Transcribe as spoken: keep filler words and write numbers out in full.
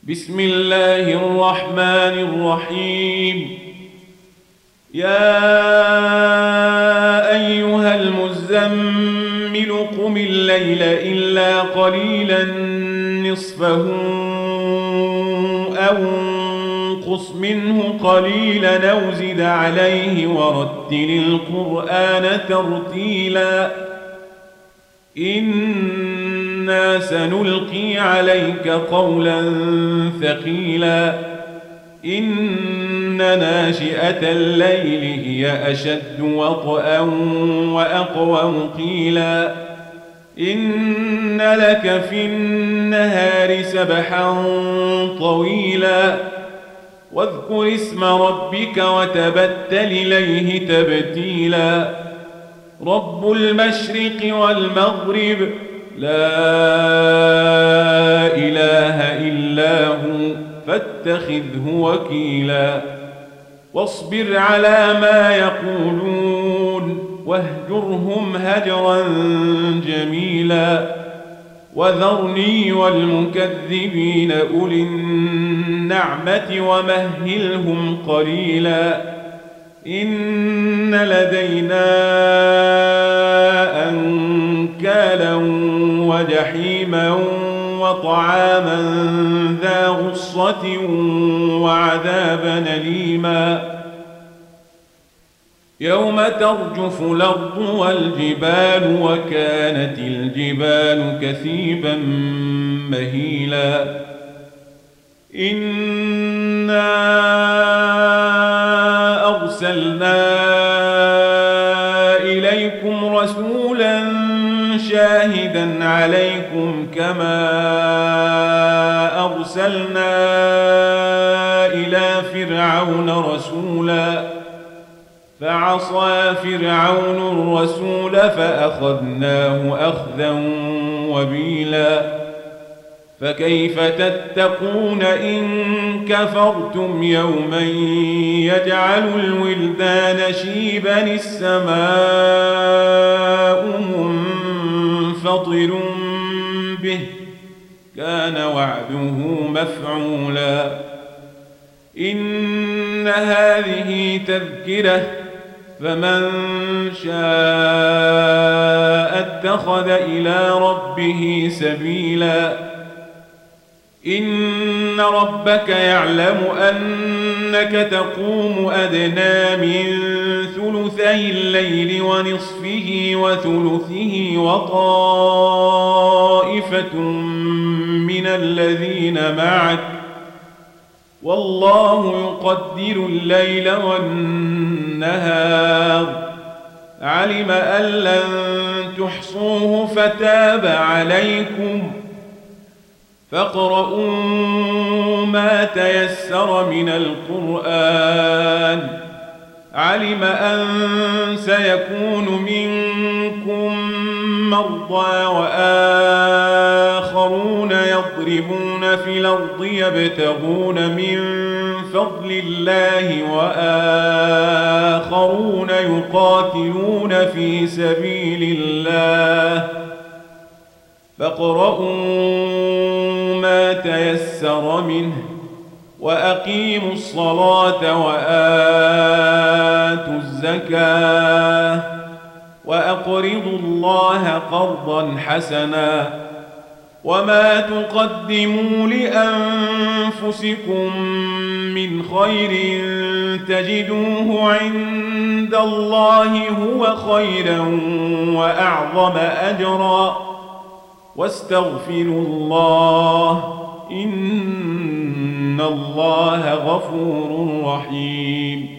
بسم الله الرحمن الرحيم. يا أيها المزمل قم الليل إلا قليلا نصفه أو انقص منه قليلا أو زد عليه ورتل القرآن ترتيلا إنا سنلقي عليك قولا ثقيلا إن ناشئة الليل هي أشد وطئا وأقوم قيلا إن لك في النهار سبحا طويلا واذكر اسم ربك وتبتل إليه تبتيلا رب المشرق والمغرب لا إله إلا هو فاتخذه وكيلا واصبر على ما يقولون واهجرهم هجرا جميلا وذرني والمكذبين أولي النعمة ومهلهم قليلا إن لدينا أنكالا وجحيما وطعاما ذا غصة وعذابا أليما يوم ترجف الأرض والجبال وكانت الجبال كثيبا مهيلا إنا أرسلنا إليكم رسولا شاهدا عليكم كما أرسلنا إلى فرعون رسولا فعصى فرعون الرسول فأخذناه أخذا وبيلا فكيف تتقون إن كفرتم يوما يجعل الولدان شيبا السماء منفطر به كان وعده مفعولا إن هذه تذكرة فمن شاء اتخذ إلى ربه سبيلا إن ربك يعلم أنك تقوم أدنى من ثلثي الليل ونصفه وثلثه وطائفة من الذين معك والله يقدر الليل والنهار علم أن لن تحصوه فتاب عليكم فاقرؤوا ما تيسر من القرآن علم أن سيكون منكم مرضى وآخرون يضربون في الأرض يبتغون من فضل الله وآخرون يقاتلون في سبيل الله فاقرؤوا ما تيسر منه وأقيموا الصلاة وآتوا الزكاة وأقرضوا الله قرضا حسنا وما تقدموا لأنفسكم من خير تجدوه عند الله هو خيرا وأعظم أجرا واستغفروا الله إن الله غفور رحيم.